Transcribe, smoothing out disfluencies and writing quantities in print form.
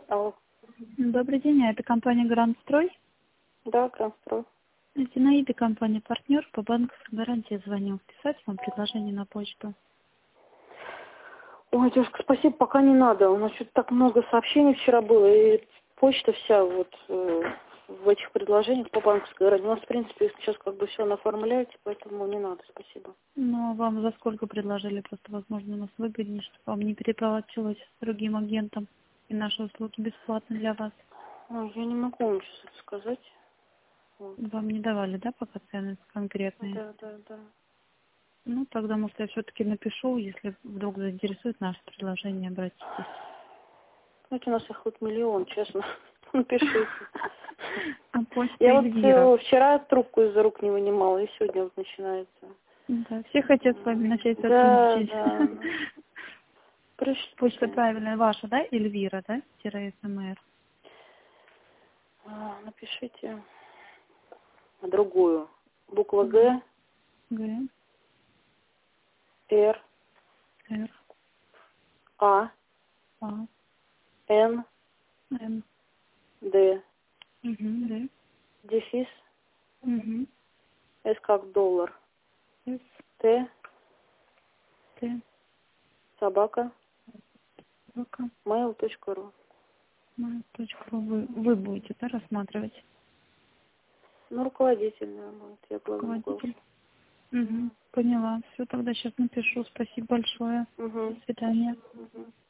Алло. Добрый день, а это компания Гранд Строй? Да, Гранд-Строй. Зинаида, компания партнер по банковской гарантии звоню. Писать вам предложение на почту. Ой, девушка, спасибо, пока не надо. У нас что-то так много сообщений вчера было, и почта вся вот в этих предложениях по банковской гарантии. У нас, в принципе, сейчас как бы все оформляете, поэтому не надо, спасибо. Ну, а вам за сколько предложили? Просто, возможно, у нас выгоднее, чтобы вам не переплачивать с другим агентом. И наши услуги бесплатны для вас. Ой, я не могу вам сейчас это сказать. Вот. Вам не давали, да, пока цены конкретные? Да. Ну, тогда, может, я все-таки напишу, если вдруг заинтересует наше предложение, обратитесь. Знаете, у нас их хоть миллион, честно. Напишите. А почта Я вот Эльвира. вчера трубку из рук не вынимала, и сегодня вот начинается. Да, все хотят с вами начать Да, сотрудничать. да. Почта Пришлите. правильная ваша, да? Эльвира, да? _смр. Напишите другую. Буква Г, Г, Г, Р, Р, А, А, Н, М, Д, Д, дефис, М, С как доллар, С, Т, Т, собака, К, mail.ru. точку. Вы будете, да, рассматривать? Ну, руководительная будет, я главный бухгалтер. Руководитель? Поняла. Все, тогда сейчас напишу. Спасибо большое. До Угу. свидания. Угу.